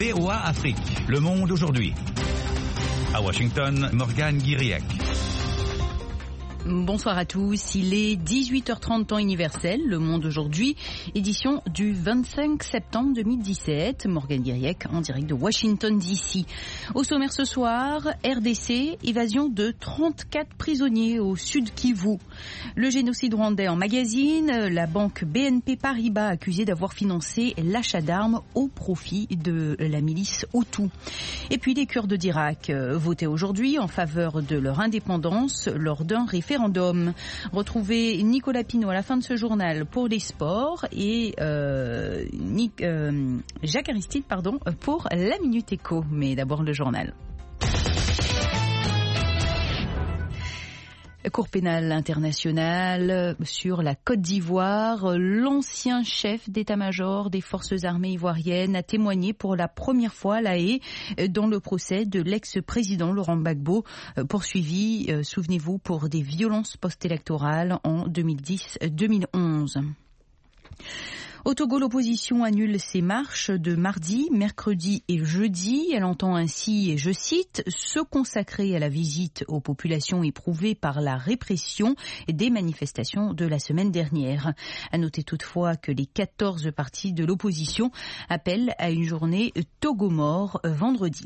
VOA Afrique, le monde aujourd'hui. À Washington, Morgane Guiriec. Bonsoir à tous, il est 18h30 temps universel, Le Monde aujourd'hui, édition du 25 septembre 2017, Morgane Guiriec en direct de Washington DC. Au sommaire ce soir, RDC, évasion de 34 prisonniers au sud Kivu. Le génocide rwandais en magazine, la banque BNP Paribas accusée d'avoir financé l'achat d'armes au profit de la milice Hutu. Et puis les Kurdes d'Irak votaient aujourd'hui en faveur de leur indépendance lors d'un référendum. Retrouvez Nicolas Pinault à la fin de ce journal pour les sports et Jacques Aristide pour la Minute Éco. Mais d'abord le journal. Cour pénale internationale sur la Côte d'Ivoire, l'ancien chef d'état-major des forces armées ivoiriennes a témoigné pour la première fois à La Haye dans le procès de l'ex-président Laurent Gbagbo, poursuivi, souvenez-vous, pour des violences post-électorales en 2010-2011. Au Togo, l'opposition annule ses marches de mardi, mercredi et jeudi. Elle entend ainsi, et je cite, se consacrer à la visite aux populations éprouvées par la répression des manifestations de la semaine dernière. À noter toutefois que les 14 partis de l'opposition appellent à une journée Togo-mort vendredi.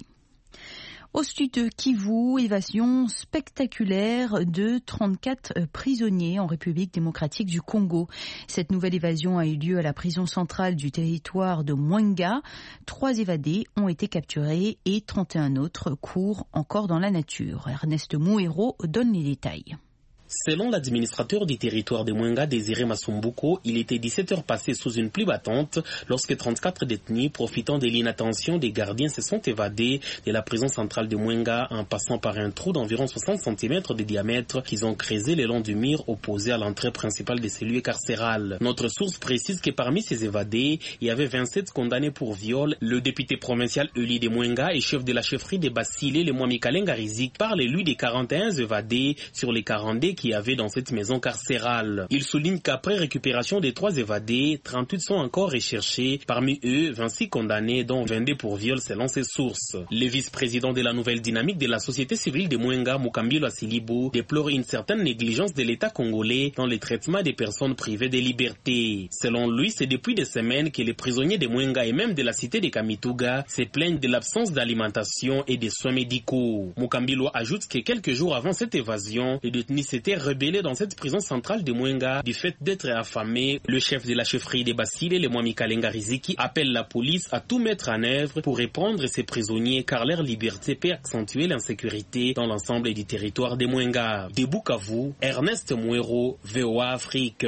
Au sud Kivu, évasion spectaculaire de 34 prisonniers en République démocratique du Congo. Cette nouvelle évasion a eu lieu à la prison centrale du territoire de Mwenga. 3 évadés ont été capturés et 31 autres courent encore dans la nature. Ernest Mouhéro donne les détails. Selon l'administrateur du territoire de Mwenga, Désiré Masumbuko, il était 17 heures passées sous une pluie battante lorsque 34 détenus, profitant de l'inattention des gardiens, se sont évadés de la prison centrale de Mwenga en passant par un trou d'environ 60 cm de diamètre qu'ils ont creusé le long du mur opposé à l'entrée principale de celui carcéral. Notre source précise que parmi ces évadés, il y avait 27 condamnés pour viol. Le député provincial Eli de Mwenga et chef de la chefferie de Basile, le Mwami Kalenga Rizik, parle lui des 41 évadés sur les 42 qu'il y avait dans cette maison carcérale. Il souligne qu'après récupération des 3 évadés, 38 sont encore recherchés. Parmi eux, 26 condamnés, dont 22 pour viol selon ses sources. Le vice-président de la nouvelle dynamique de la société civile de Mwenga, Mukambilo Asilibu, déplore une certaine négligence de l'État congolais dans le traitement des personnes privées de liberté. Selon lui, c'est depuis des semaines que les prisonniers de Mwenga et même de la cité de Kamituga se plaignent de l'absence d'alimentation et de soins médicaux. Mukambilo ajoute que quelques jours avant cette évasion, les détenus s'étaient rebellés dans cette prison centrale de Mwenga du fait d'être affamés. Le chef de la chefferie de Basile, le Mwami Kalenga Riziki, appelle la police à tout mettre en œuvre pour répondre ces prisonniers car leur liberté peut accentuer l'insécurité dans l'ensemble du territoire de Mwenga. De Bukavu, Ernest Mouhéro, VOA Afrique.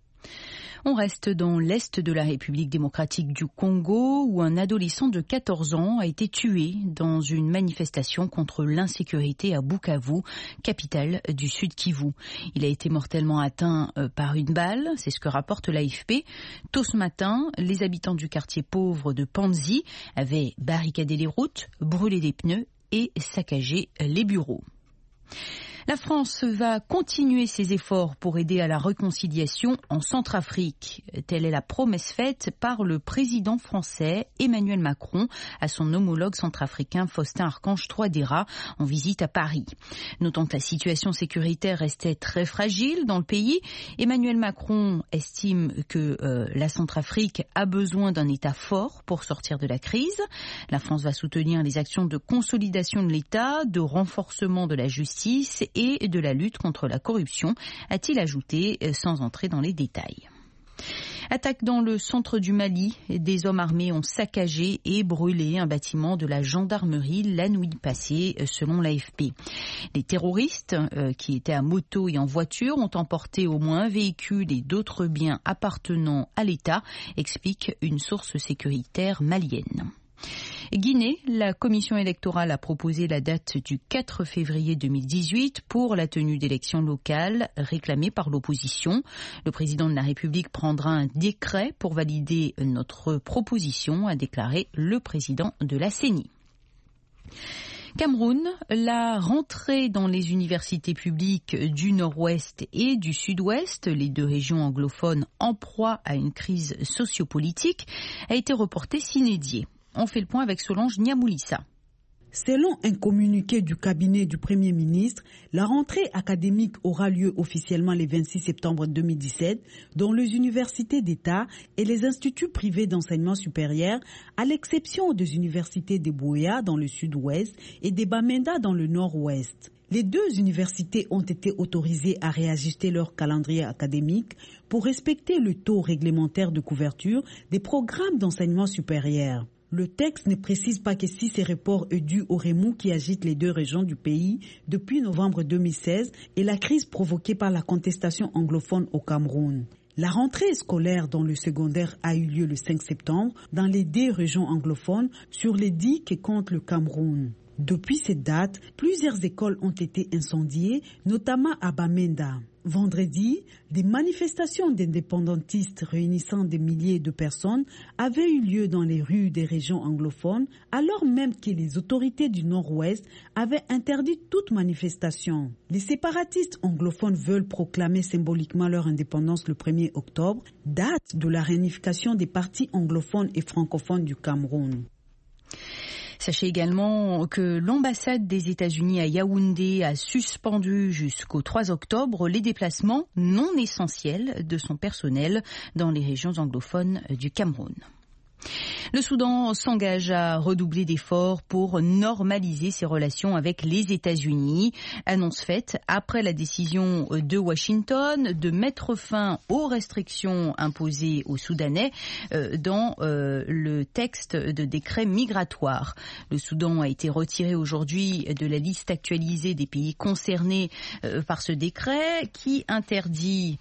On reste dans l'est de la République démocratique du Congo où un adolescent de 14 ans a été tué dans une manifestation contre l'insécurité à Bukavu, capitale du sud Kivu. Il a été mortellement atteint par une balle, c'est ce que rapporte l'AFP. Tôt ce matin, les habitants du quartier pauvre de Panzi avaient barricadé les routes, brûlé des pneus et saccagé les bureaux. La France va continuer ses efforts pour aider à la réconciliation en Centrafrique. Telle est la promesse faite par le président français Emmanuel Macron à son homologue centrafricain Faustin Archange Touadéra en visite à Paris. Notant que la situation sécuritaire restait très fragile dans le pays, Emmanuel Macron estime que la Centrafrique a besoin d'un État fort pour sortir de la crise. La France va soutenir les actions de consolidation de l'État, de renforcement de la justice et de la lutte contre la corruption, a-t-il ajouté sans entrer dans les détails. Attaque dans le centre du Mali. Des hommes armés ont saccagé et brûlé un bâtiment de la gendarmerie la nuit passée, selon l'AFP. Les terroristes, qui étaient à moto et en voiture, ont emporté au moins un véhicule et d'autres biens appartenant à l'État, explique une source sécuritaire malienne. Guinée, la commission électorale a proposé la date du 4 février 2018 pour la tenue d'élections locales réclamées par l'opposition. Le président de la République prendra un décret pour valider notre proposition, a déclaré le président de la CENI. Cameroun, la rentrée dans les universités publiques du Nord-Ouest et du Sud-Ouest, les deux régions anglophones en proie à une crise sociopolitique, a été reportée sine die. On fait le point avec Solange Niamoulissa. Selon un communiqué du cabinet du Premier ministre, la rentrée académique aura lieu officiellement le 26 septembre 2017 dans les universités d'État et les instituts privés d'enseignement supérieur, à l'exception des universités de Buea dans le sud-ouest et de Bamenda dans le nord-ouest. Les deux universités ont été autorisées à réajuster leur calendrier académique pour respecter le taux réglementaire de couverture des programmes d'enseignement supérieur. Le texte ne précise pas que si ces reports est dû au remous qui agite les deux régions du pays depuis novembre 2016 et la crise provoquée par la contestation anglophone au Cameroun. La rentrée scolaire dans le secondaire a eu lieu le 5 septembre dans les 2 régions anglophones sur les 10 que compte le Cameroun. Depuis cette date, plusieurs écoles ont été incendiées, notamment à Bamenda. Vendredi, des manifestations d'indépendantistes réunissant des milliers de personnes avaient eu lieu dans les rues des régions anglophones, alors même que les autorités du Nord-Ouest avaient interdit toute manifestation. Les séparatistes anglophones veulent proclamer symboliquement leur indépendance le 1er octobre, date de la réunification des partis anglophones et francophones du Cameroun. Sachez également que l'ambassade des États-Unis à Yaoundé a suspendu jusqu'au 3 octobre les déplacements non essentiels de son personnel dans les régions anglophones du Cameroun. Le Soudan s'engage à redoubler d'efforts pour normaliser ses relations avec les États-Unis. Annonce faite après la décision de Washington de mettre fin aux restrictions imposées aux Soudanais dans le texte de décret migratoire. Le Soudan a été retiré aujourd'hui de la liste actualisée des pays concernés par ce décret qui interdit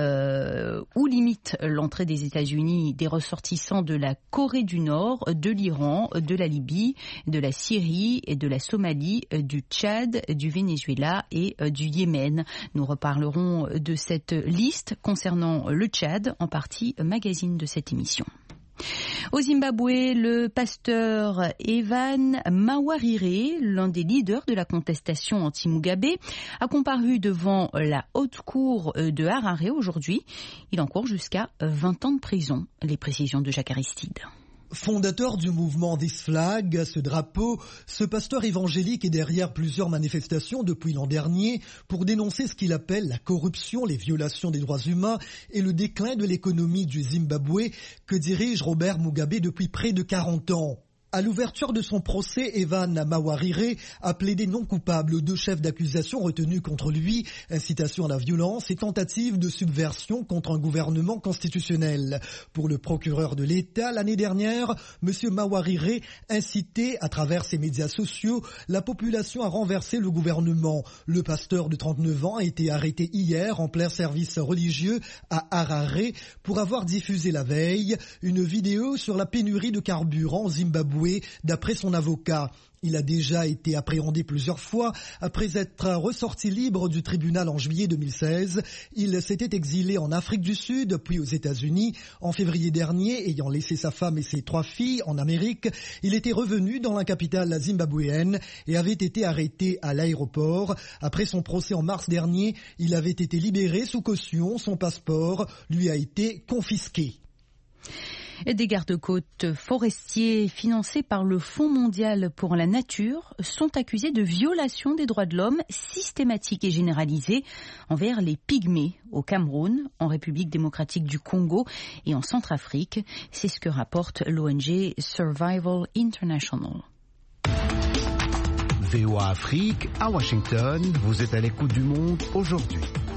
ou limite l'entrée des États-Unis des ressortissants de la Corée du Nord, de l'Iran, de la Libye, de la Syrie, de la Somalie, du Tchad, du Venezuela et du Yémen. Nous reparlerons de cette liste concernant le Tchad en partie magazine de cette émission. Au Zimbabwe, le pasteur Evan Mawarire, l'un des leaders de la contestation anti-Mugabe, a comparu devant la haute cour de Harare aujourd'hui. Il encourt jusqu'à 20 ans de prison. Les précisions de Jacques Aristide. Fondateur du mouvement This Flag, ce drapeau, ce pasteur évangélique est derrière plusieurs manifestations depuis l'an dernier pour dénoncer ce qu'il appelle la corruption, les violations des droits humains et le déclin de l'économie du Zimbabwe que dirige Robert Mugabe depuis près de 40 ans. À l'ouverture de son procès, Evan Mawarire a plaidé non coupable aux 2 chefs d'accusation retenus contre lui, incitation à la violence et tentative de subversion contre un gouvernement constitutionnel. Pour le procureur de l'État, l'année dernière, M. Mawarire incitait, à travers ses médias sociaux, la population à renverser le gouvernement. Le pasteur de 39 ans a été arrêté hier en plein service religieux à Harare pour avoir diffusé la veille une vidéo sur la pénurie de carburant au Zimbabwe. D'après son avocat, il a déjà été appréhendé plusieurs fois. Après être ressorti libre du tribunal en juillet 2016, il s'était exilé en Afrique du Sud, puis aux États-Unis. En février dernier, ayant laissé sa femme et ses 3 filles en Amérique, il était revenu dans la capitale zimbabwéenne et avait été arrêté à l'aéroport. Après son procès en mars dernier, il avait été libéré sous caution. Son passeport lui a été confisqué. Des gardes-côtes forestiers financés par le Fonds mondial pour la nature sont accusés de violation des droits de l'homme systématique et généralisée envers les pygmées au Cameroun, en République démocratique du Congo et en Centrafrique. C'est ce que rapporte l'ONG Survival International. VOA Afrique, à Washington, vous êtes à l'écoute du monde aujourd'hui.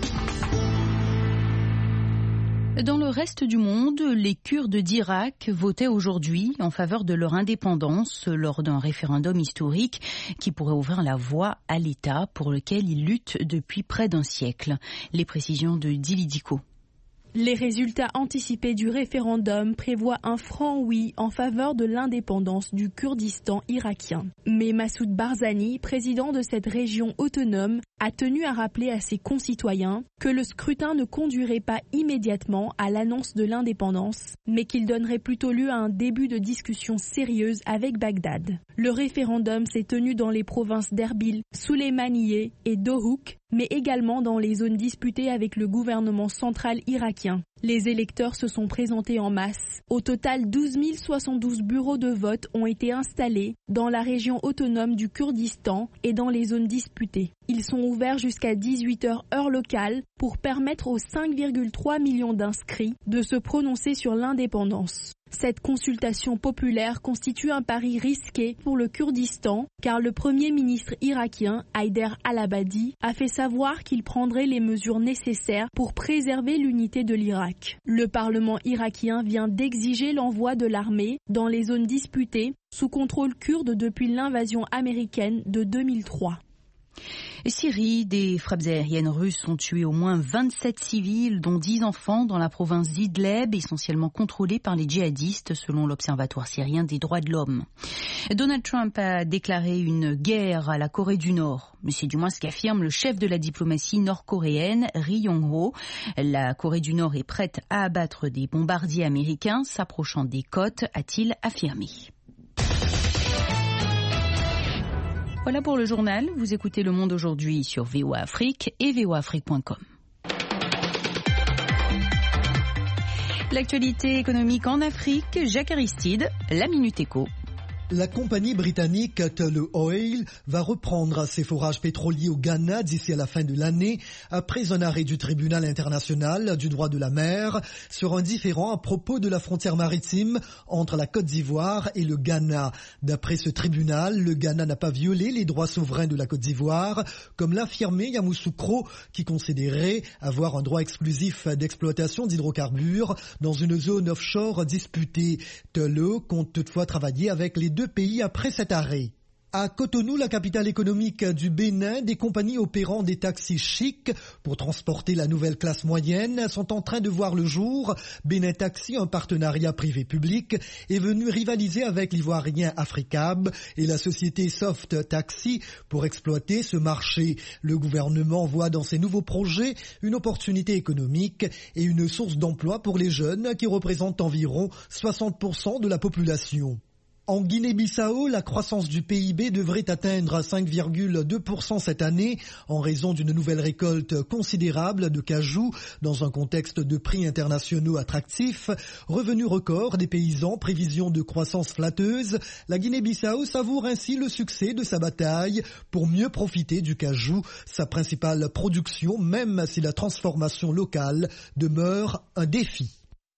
Dans le reste du monde, les Kurdes d'Irak votaient aujourd'hui en faveur de leur indépendance lors d'un référendum historique qui pourrait ouvrir la voie à l'État pour lequel ils luttent depuis près d'un siècle. Les précisions de Dili Diko. Les résultats anticipés du référendum prévoient un franc oui en faveur de l'indépendance du Kurdistan irakien. Mais Massoud Barzani, président de cette région autonome, a tenu à rappeler à ses concitoyens que le scrutin ne conduirait pas immédiatement à l'annonce de l'indépendance, mais qu'il donnerait plutôt lieu à un début de discussion sérieuse avec Bagdad. Le référendum s'est tenu dans les provinces d'Erbil, Souleymaniye et Dohuk, mais également dans les zones disputées avec le gouvernement central irakien. Les électeurs se sont présentés en masse. Au total, 12 072 bureaux de vote ont été installés dans la région autonome du Kurdistan et dans les zones disputées. Ils sont ouverts jusqu'à 18h heure locale pour permettre aux 5,3 millions d'inscrits de se prononcer sur l'indépendance. Cette consultation populaire constitue un pari risqué pour le Kurdistan car le Premier ministre irakien Haider al-Abadi a fait savoir qu'il prendrait les mesures nécessaires pour préserver l'unité de l'Irak. Le Parlement irakien vient d'exiger l'envoi de l'armée dans les zones disputées sous contrôle kurde depuis l'invasion américaine de 2003. Syrie, des frappes aériennes russes ont tué au moins 27 civils, dont 10 enfants dans la province d'Idleb, essentiellement contrôlée par les djihadistes, selon l'Observatoire syrien des droits de l'homme. Donald Trump a déclaré une guerre à la Corée du Nord. Mais c'est du moins ce qu'affirme le chef de la diplomatie nord-coréenne, Ri Yong-ho. La Corée du Nord est prête à abattre des bombardiers américains s'approchant des côtes, a-t-il affirmé. Voilà pour le journal. Vous écoutez Le Monde aujourd'hui sur VOA Afrique et voaafrique.com. L'actualité économique en Afrique, Jacques Aristide, la Minute Éco. La compagnie britannique Tullow Oil va reprendre ses forages pétroliers au Ghana d'ici à la fin de l'année, après un arrêt du tribunal international du droit de la mer sur un différend à propos de la frontière maritime entre la Côte d'Ivoire et le Ghana. D'après ce tribunal, le Ghana n'a pas violé les droits souverains de la Côte d'Ivoire, comme l'affirmait Yamoussoukro, qui considérait avoir un droit exclusif d'exploitation d'hydrocarbures dans une zone offshore disputée. Tullow compte toutefois travailler avec les deux pays après cet arrêt. À Cotonou, la capitale économique du Bénin, des compagnies opérant des taxis chics pour transporter la nouvelle classe moyenne sont en train de voir le jour. Bénin Taxi, un partenariat privé-public, est venu rivaliser avec l'ivoirien Africab et la société Soft Taxi pour exploiter ce marché. Le gouvernement voit dans ces nouveaux projets une opportunité économique et une source d'emploi pour les jeunes qui représentent environ 60% de la population. En Guinée-Bissau, la croissance du PIB devrait atteindre 5,2% cette année en raison d'une nouvelle récolte considérable de cajou dans un contexte de prix internationaux attractifs. Revenu record des paysans, prévision de croissance flatteuse. La Guinée-Bissau savoure ainsi le succès de sa bataille pour mieux profiter du cajou, sa principale production, même si la transformation locale demeure un défi.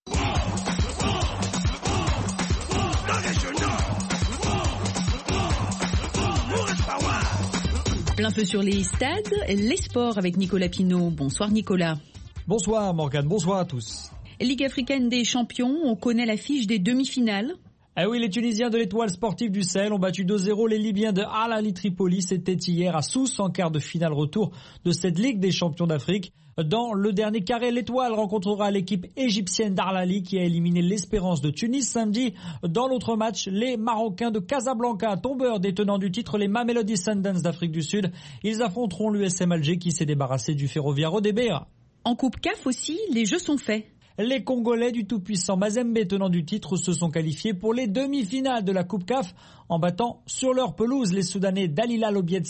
Plein feu sur les stades, les sports avec Nicolas Pinault. Bonsoir Nicolas. Bonsoir Morgane, bonsoir à tous. Ligue africaine des champions, on connaît l'affiche des demi-finales. Ah oui, les Tunisiens de l'Étoile sportive du Sahel ont battu 2-0 les Libyens de Al Ahly Tripoli. C'était hier à Sousse en quart de finale retour de cette Ligue des champions d'Afrique. Dans le dernier carré, l'Étoile rencontrera l'équipe égyptienne d'Al Ahly qui a éliminé l'Espérance de Tunis samedi. Dans l'autre match, les Marocains de Casablanca, tombeurs des tenants du titre, les Mamelody Sundowns d'Afrique du Sud. Ils affronteront l'USM Alger qui s'est débarrassé du Ferroviario ODB. En Coupe CAF aussi, les jeux sont faits. Les Congolais du tout-puissant Mazembe, tenant du titre, se sont qualifiés pour les demi-finales de la Coupe CAF en battant sur leur pelouse les Soudanais d'Al Hilal Obied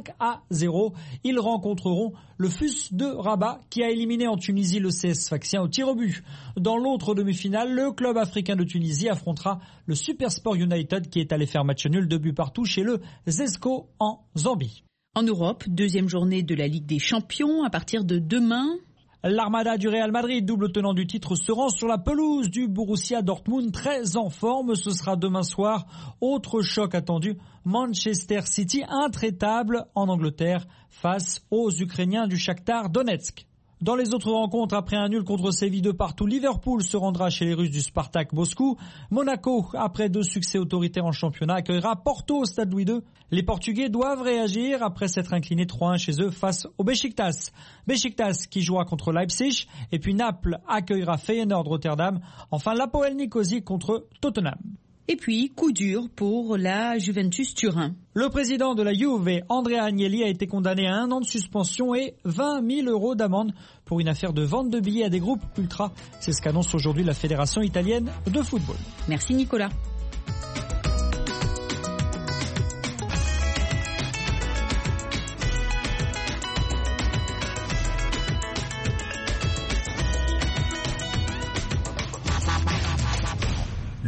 5-0. Ils rencontreront le FUS de Rabat qui a éliminé en Tunisie le CS Sfaxien au tir au but. Dans l'autre demi-finale, le club africain de Tunisie affrontera le Supersport United qui est allé faire match nul 2 buts partout chez le Zesco en Zambie. En Europe, deuxième journée de la Ligue des Champions à partir de demain. L'Armada du Real Madrid, double tenant du titre, se rend sur la pelouse du Borussia Dortmund, très en forme. Ce sera demain soir. Autre choc attendu, Manchester City, intraitable en Angleterre face aux Ukrainiens du Shakhtar Donetsk. Dans les autres rencontres, après un nul contre Séville de partout, Liverpool se rendra chez les Russes du Spartak Moscou. Monaco, après 2 succès autoritaires en championnat, accueillera Porto au Stade Louis II. Les Portugais doivent réagir après s'être inclinés 3-1 chez eux face au Beşiktaş. Beşiktaş qui jouera contre Leipzig. Et puis Naples accueillera Feyenoord Rotterdam. Enfin, l'Apoel Nicosie contre Tottenham. Et puis, coup dur pour la Juventus Turin. Le président de la Juve, Andrea Agnelli, a été condamné à 1 an de suspension et 20 000 € d'amende pour une affaire de vente de billets à des groupes ultra. C'est ce qu'annonce aujourd'hui la Fédération italienne de football. Merci Nicolas.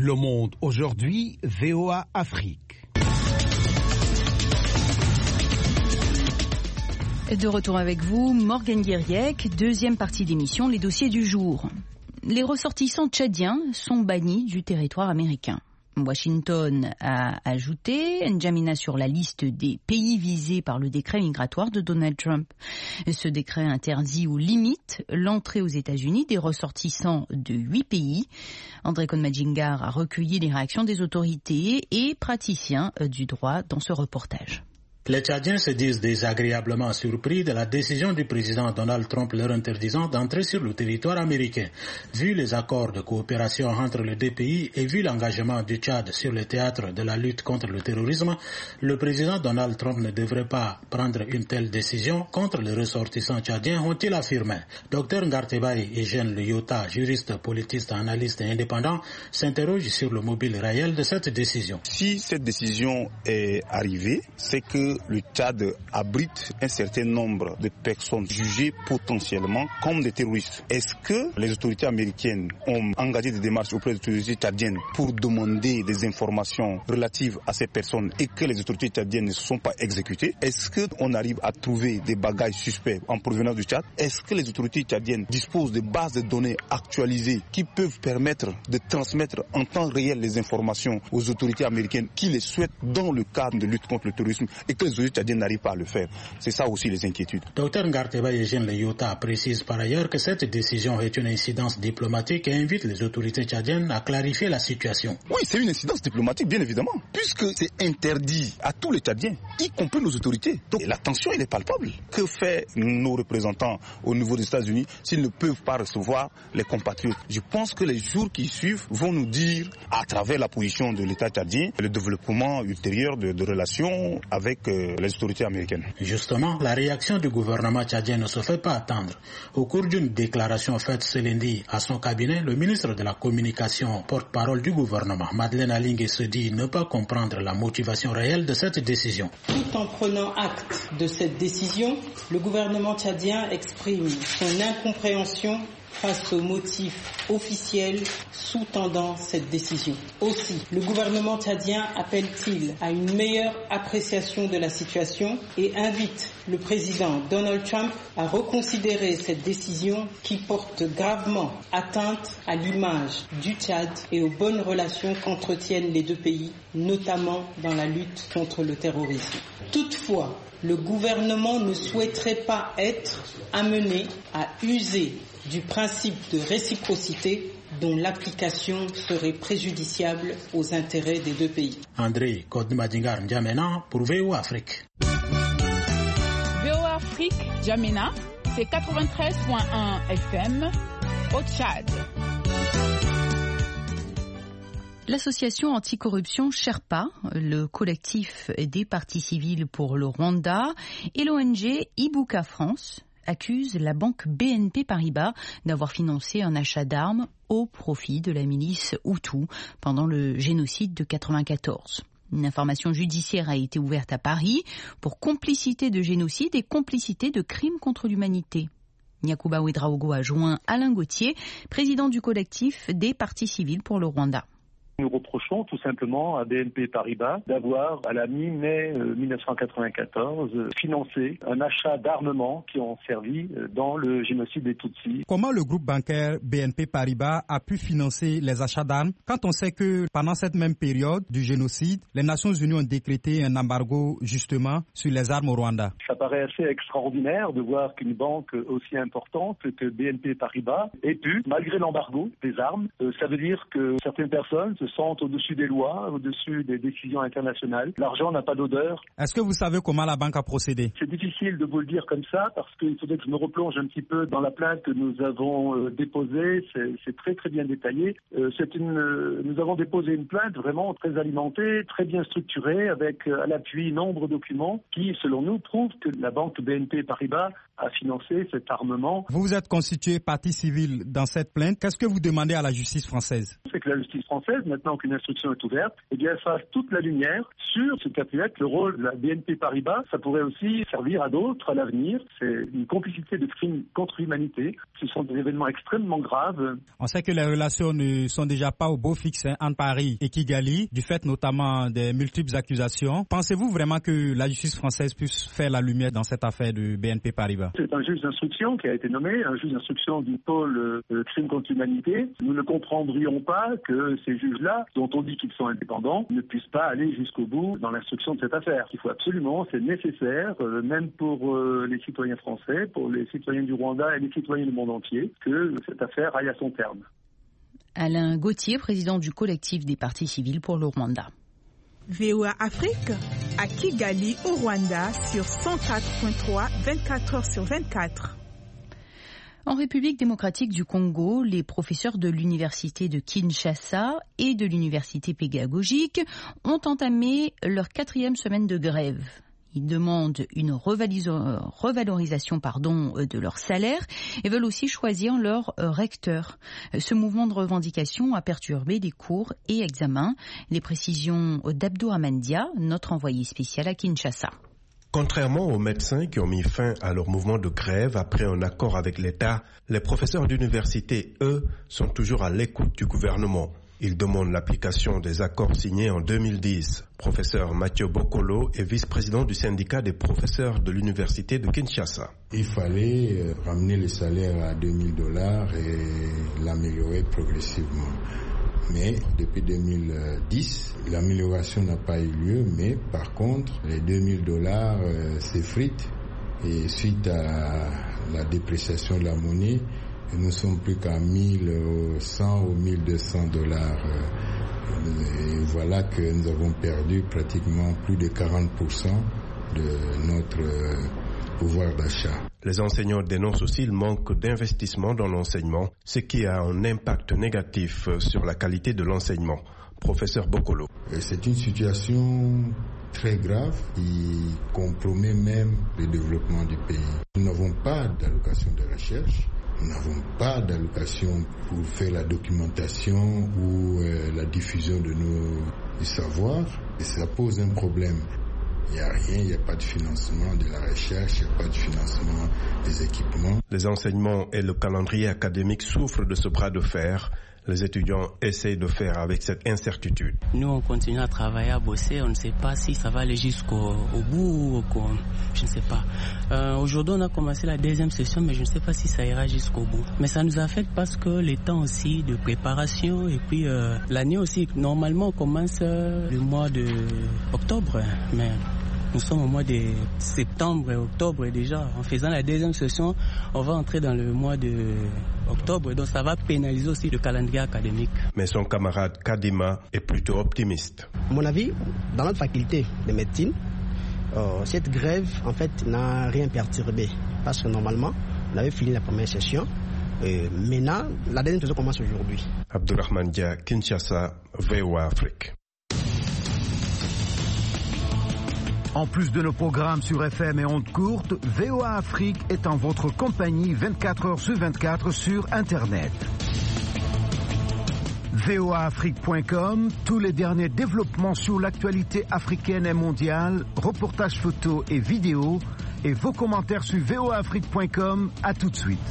Le Monde aujourd'hui, VOA Afrique. De retour avec vous, Morgane Guiriec, deuxième partie d'émission, les dossiers du jour. Les ressortissants tchadiens sont bannis du territoire américain. Washington a ajouté N'Djamena sur la liste des pays visés par le décret migratoire de Donald Trump. Ce décret interdit ou limite l'entrée aux États-Unis des ressortissants de 8 pays. André Konmadjingar a recueilli les réactions des autorités et praticiens du droit dans ce reportage. Les Tchadiens se disent désagréablement surpris de la décision du président Donald Trump leur interdisant d'entrer sur le territoire américain. Vu les accords de coopération entre les deux pays et vu l'engagement du Tchad sur le théâtre de la lutte contre le terrorisme, le président Donald Trump ne devrait pas prendre une telle décision contre les ressortissants tchadiens, ont-ils affirmé. Dr Ngartebay Eugène Leyota, juriste, politiste, analyste et indépendant, s'interroge sur le mobile réel de cette décision. Si cette décision est arrivée, c'est que le Tchad abrite un certain nombre de personnes jugées potentiellement comme des terroristes. Est-ce que les autorités américaines ont engagé des démarches auprès des autorités tchadiennes pour demander des informations relatives à ces personnes et que les autorités tchadiennes ne se sont pas exécutées? Est-ce qu'on arrive à trouver des bagages suspects en provenance du Tchad? Est-ce que les autorités tchadiennes disposent de bases de données actualisées qui peuvent permettre de transmettre en temps réel les informations aux autorités américaines qui les souhaitent dans le cadre de lutte contre le terrorisme et que les autorités tchadiennes n'arrivent pas à le faire? C'est ça aussi les inquiétudes. Dr Ngartebay Eugène Leyota précise par ailleurs que cette décision est une incidence diplomatique et invite les autorités tchadiennes à clarifier la situation. Oui, c'est une incidence diplomatique, bien évidemment, puisque c'est interdit à tous les Tchadiens, y compris nos autorités. Donc la tension, elle est palpable. Que fait nos représentants au niveau des États-Unis s'ils ne peuvent pas recevoir les compatriotes? Je pense que les jours qui suivent vont nous dire, à travers la position de l'État tchadien, le développement ultérieur de relations avec les autorités américaines. Justement, la réaction du gouvernement tchadien ne se fait pas attendre. Au cours d'une déclaration faite ce lundi à son cabinet, le ministre de la Communication, porte-parole du gouvernement, Madeleine Alingé, se dit ne pas comprendre la motivation réelle de cette décision. Tout en prenant acte de cette décision, le gouvernement tchadien exprime son incompréhension face aux motifs officiels sous-tendant cette décision. Aussi, le gouvernement tchadien appelle-t-il à une meilleure appréciation de la situation et invite le président Donald Trump à reconsidérer cette décision qui porte gravement atteinte à l'image du Tchad et aux bonnes relations qu'entretiennent les deux pays, notamment dans la lutte contre le terrorisme. Toutefois, le gouvernement ne souhaiterait pas être amené à user du principe de réciprocité dont l'application serait préjudiciable aux intérêts des deux pays. André Konmadjingar N'Djamena pour VOA Afrique. VOA Afrique, N'Djamena, c'est 93.1 FM au Tchad. L'association anticorruption Sherpa, le collectif des partis civils pour le Rwanda et l'ONG Ibuka France accusent la banque BNP Paribas d'avoir financé un achat d'armes au profit de la milice Hutu pendant le génocide de 1994. Une information judiciaire a été ouverte à Paris pour complicité de génocide et complicité de crimes contre l'humanité. Nyakuba Ouedraogo a joint Alain Gauthier, président du collectif des partis civils pour le Rwanda. Nous reprochons tout simplement à BNP Paribas d'avoir, à la mi-mai 1994, financé un achat d'armements qui ont servi dans le génocide des Tutsis. Comment le groupe bancaire BNP Paribas a pu financer les achats d'armes quand on sait que pendant cette même période du génocide, les Nations Unies ont décrété un embargo justement sur les armes au Rwanda? Ça paraît assez extraordinaire de voir qu'une banque aussi importante que BNP Paribas ait pu, malgré l'embargo des armes, ça veut dire que certaines personnes se sentent au-dessus des lois, au-dessus des décisions internationales. L'argent n'a pas d'odeur. Est-ce que vous savez comment la banque a procédé? C'est difficile de vous le dire comme ça parce qu'il faudrait que je me replonge un petit peu dans la plainte que nous avons déposée. C'est très très bien détaillé. Nous avons déposé une plainte vraiment très alimentée, très bien structurée, avec à l'appui nombre de documents qui, selon nous, prouvent que la banque BNP Paribas à financer cet armement. Vous êtes constitué partie civile dans cette plainte. Qu'est-ce que vous demandez à la justice française? C'est que la justice française, maintenant qu'une instruction est ouverte, eh bien, fasse toute la lumière sur ce qu'a pu être le rôle de la BNP Paribas. Ça pourrait aussi servir à d'autres à l'avenir. C'est une complicité de crimes contre l'humanité. Ce sont des événements extrêmement graves. On sait que les relations ne sont déjà pas au beau fixe entre Paris et Kigali, du fait notamment des multiples accusations. Pensez-vous vraiment que la justice française puisse faire la lumière dans cette affaire de BNP Paribas? C'est un juge d'instruction qui a été nommé, un juge d'instruction du pôle crimes contre l'humanité. Nous ne comprendrions pas que ces juges-là, dont on dit qu'ils sont indépendants, ne puissent pas aller jusqu'au bout dans l'instruction de cette affaire. Il faut absolument, c'est nécessaire, même pour les citoyens français, pour les citoyens du Rwanda et les citoyens du monde entier, que cette affaire aille à son terme. Alain Gauthier, président du collectif des partis civils pour le Rwanda. VOA Afrique, à Kigali, au Rwanda, sur 104.3, 24h/24. En République démocratique du Congo, les professeurs de l'université de Kinshasa et de l'université pédagogique ont entamé leur 4e semaine de grève. Ils demandent une revalorisation de leur salaire et veulent aussi choisir leur recteur. Ce mouvement de revendication a perturbé les cours et examens. Les précisions d'Abdourahmane Dia, notre envoyé spécial à Kinshasa. Contrairement aux médecins qui ont mis fin à leur mouvement de grève après un accord avec l'État, les professeurs d'université, eux, sont toujours à l'écoute du gouvernement. Ils demandent l'application des accords signés en 2010. Professeur Mathieu Bokolo est vice-président du syndicat des professeurs de l'université de Kinshasa. Il fallait ramener le salaire à $2000 et l'améliorer progressivement. Mais depuis 2010, l'amélioration n'a pas eu lieu, mais par contre, les $2000 s'effritent et suite à la dépréciation de la monnaie, nous ne sommes plus qu'à $1100 ou $1200. Et voilà que nous avons perdu pratiquement plus de 40% de notre pouvoir d'achat. Les enseignants dénoncent aussi le manque d'investissement dans l'enseignement, ce qui a un impact négatif sur la qualité de l'enseignement. Professeur Bokolo. C'est une situation très grave qui compromet même le développement du pays. Nous n'avons pas d'allocation de recherche. Nous n'avons pas d'allocation pour faire la documentation ou la diffusion de du savoir. Et ça pose un problème. Il n'y a rien, il n'y a pas de financement de la recherche, il n'y a pas de financement des équipements. Les enseignements et le calendrier académique souffrent de ce bras de fer. Les étudiants essayent de faire avec cette incertitude. Nous, on continue à travailler, à bosser. On ne sait pas si ça va aller jusqu'au bout ou je ne sais pas. Aujourd'hui, on a commencé la 2e session, mais je ne sais pas si ça ira jusqu'au bout. Mais ça nous affecte parce que les temps aussi de préparation et puis l'année aussi. Normalement, on commence le mois de octobre, mais nous sommes au mois de septembre et octobre déjà. En faisant la 2e session, on va entrer dans le mois de octobre. Donc ça va pénaliser aussi le calendrier académique. Mais son camarade Kadima est plutôt optimiste. À mon avis, dans notre faculté de médecine, cette grève en fait n'a rien perturbé. Parce que normalement, on avait fini la première session. Maintenant, la 2e session commence aujourd'hui. Abdourahmane Dia, Kinshasa, VOA Afrique. En plus de nos programmes sur FM et ondes courtes, VOA Afrique est en votre compagnie 24h/24 sur Internet. voaafrique.com, tous les derniers développements sur l'actualité africaine et mondiale, reportages photos et vidéos, et vos commentaires sur voaafrique.com. À tout de suite.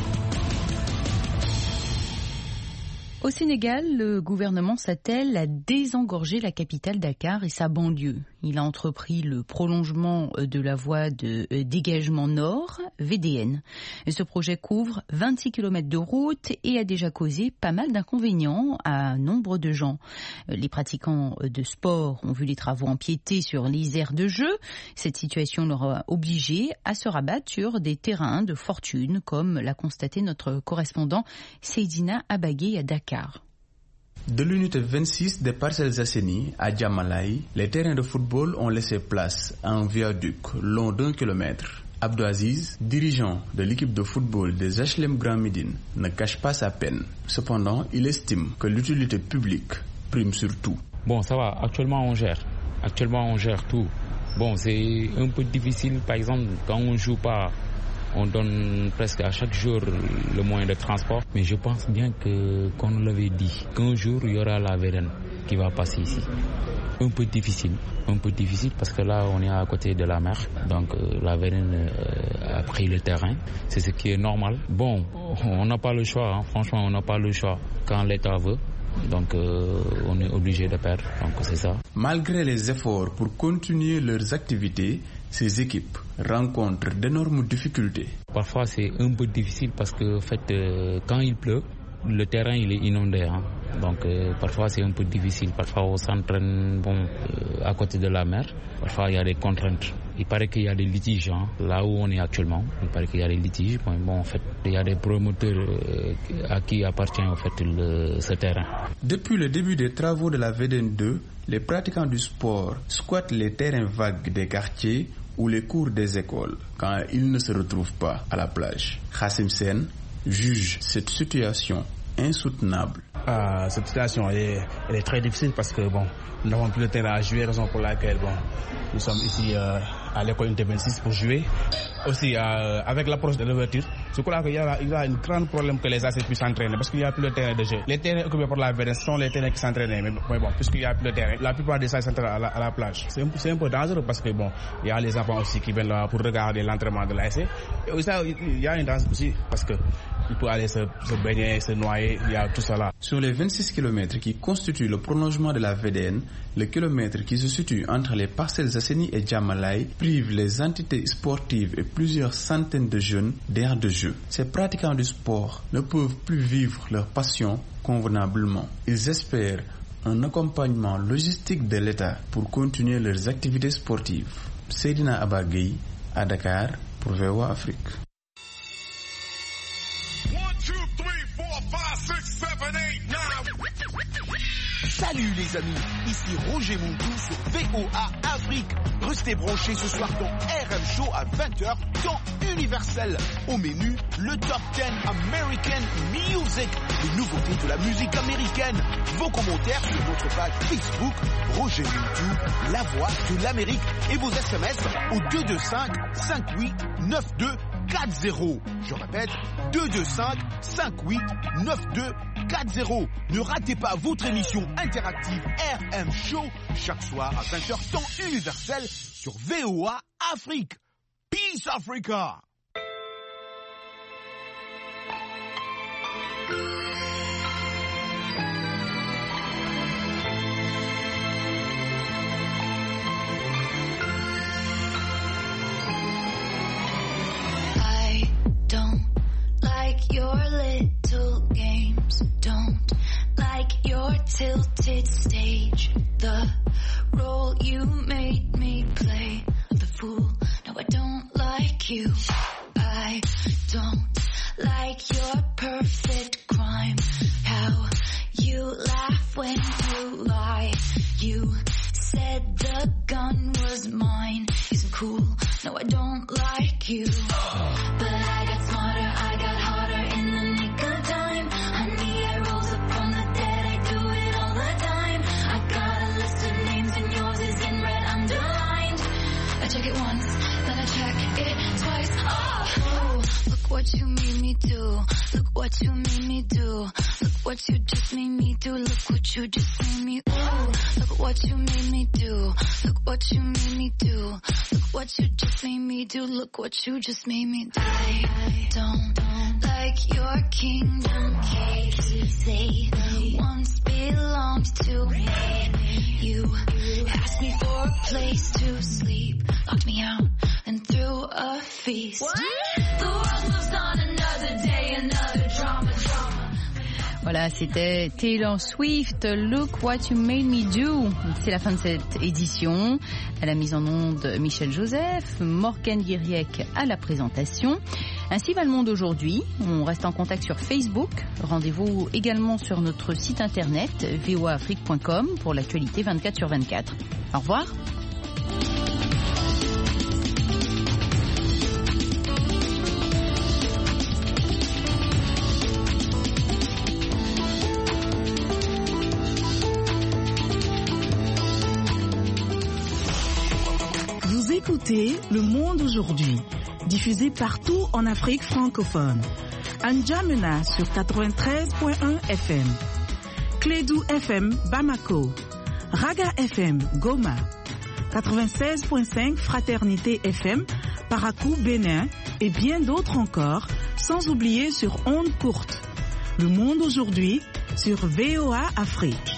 Au Sénégal, le gouvernement s'attelle à désengorger la capitale Dakar et sa banlieue. Il a entrepris le prolongement de la voie de dégagement nord, VDN. Ce projet couvre 26 km de route et a déjà causé pas mal d'inconvénients à nombre de gens. Les pratiquants de sport ont vu les travaux empiéter sur les aires de jeu. Cette situation leur a obligé à se rabattre sur des terrains de fortune, comme l'a constaté notre correspondant Seydina Abagué à Dakar. De l'unité 26 des Parcelles Assainies à Djamalaï, les terrains de football ont laissé place à un viaduc long d'1 kilomètre. Abdou Aziz, dirigeant de l'équipe de football des HLM Grand Médine, ne cache pas sa peine. Cependant, il estime que l'utilité publique prime sur tout. Bon, ça va. Actuellement, on gère tout. Bon, c'est un peu difficile, par exemple, quand on ne joue pas On donne presque à chaque jour le moyen de transport. Mais je pense bien qu'on nous l'avait dit, qu'un jour il y aura la VDN qui va passer ici. Un peu difficile parce que là on est à côté de la mer, donc la VDN a pris le terrain, c'est ce qui est normal. Bon, on n'a pas le choix, hein. Franchement on n'a pas le choix quand l'État veut. Donc on est obligé de perdre, donc c'est ça. Malgré les efforts pour continuer leurs activités, ces équipes rencontrent d'énormes difficultés. Parfois c'est un peu difficile parce que en fait, quand il pleut, le terrain il est inondé, hein. Donc parfois c'est un peu difficile. Parfois on s'entraîne à côté de la mer. Parfois il y a des contraintes. Il paraît qu'il y a des litiges, hein, là où on est actuellement. Il paraît qu'il y a des litiges. Bon, en fait, il y a des promoteurs à qui appartient en fait ce terrain. Depuis le début des travaux de la VDN 2, les pratiquants du sport squattent les terrains vagues des quartiers ou les cours des écoles quand ils ne se retrouvent pas à la plage. Khassim Sen juge cette situation insoutenable. Cette situation elle est très difficile parce que bon, nous n'avons plus de terrain à jouer, raison pour laquelle bon, nous sommes ici à l'école unité 26 pour jouer. Aussi avec l'approche de l'ouverture, je crois qu'il y a un grand problème que les AC puissent s'entraîner parce qu'il n'y a plus de terrain de jeu. Les terrains occupés par la VDN sont les terrains qui s'entraînaient, mais bon, puisqu'il n'y a plus de terrain, la plupart des salles s'entraînent à la plage. C'est un peu dangereux parce que bon, il y a les enfants aussi qui viennent là pour regarder l'entraînement de l'AC. Et aussi, il y a une danse aussi parce que il peut aller se baigner, se noyer, il y a tout ça là. Sur les 26 km qui constituent le prolongement de la VDN, le kilomètre qui se situe entre les Parcelles Assainies et Djamalai prive les entités sportives et plusieurs centaines de jeunes d'aires de jeu. Ces pratiquants du sport ne peuvent plus vivre leur passion convenablement. Ils espèrent un accompagnement logistique de l'État pour continuer leurs activités sportives. Seydina Abagui à Dakar pour VOA Afrique. 1, 2, 3, 4, 5, 6, 7, 8, 9. Salut les amis, ici Roger Mondou sur VOA Afrique. Restez branchés ce soir dans RM Show à 20h, temps universel. Au menu, le Top 10 American Music, les nouveautés de la musique américaine. Vos commentaires sur notre page Facebook, Roger Mondou, la voix de l'Amérique. Et vos SMS au 225 58 92 40. Je répète, 225 58 92 40. Ne ratez pas votre émission interactive RM Show chaque soir à 20h temps universel sur VOA Afrique. Peace Africa. Your little games, don't like your tilted stage. The role you made me play, the fool. No, I don't like you. I don't like your perfect crime. How you laugh when you lie. You said the gun was mine. Isn't cool. No, I don't like you. But I got smarter, I got harder in the nick of time. Honey, I rose up from the dead, I do it all the time. I got a list of names and yours is in red underlined. I check it once, then I check it twice. Oh, look what you made me do. Look what you made me do. Look what you just made me do. Look what you just made me. Ooh, look what you made me do. Look what you made me do. Look what you just made me do. Look what you just made me do. I don't like your kingdom keys. They once belonged to me. You asked me for a place to sleep, locked me out and threw a feast. What? The world moves on another day, another drama. Voilà, c'était Taylor Swift, Look What You Made Me Do. C'est la fin de cette édition. À la mise en onde, Michel Joseph, Morgane Guiriec à la présentation. Ainsi va le monde aujourd'hui. On reste en contact sur Facebook. Rendez-vous également sur notre site internet voaafrique.com pour l'actualité 24/24. Au revoir. Écoutez Le Monde aujourd'hui. diffusée partout en Afrique francophone. N'Djamena sur 93.1 FM. Clédou FM Bamako. Raga FM Goma. 96.5 Fraternité FM Parakou Bénin et bien d'autres encore, sans oublier sur ondes courtes. Le monde aujourd'hui sur VOA Afrique.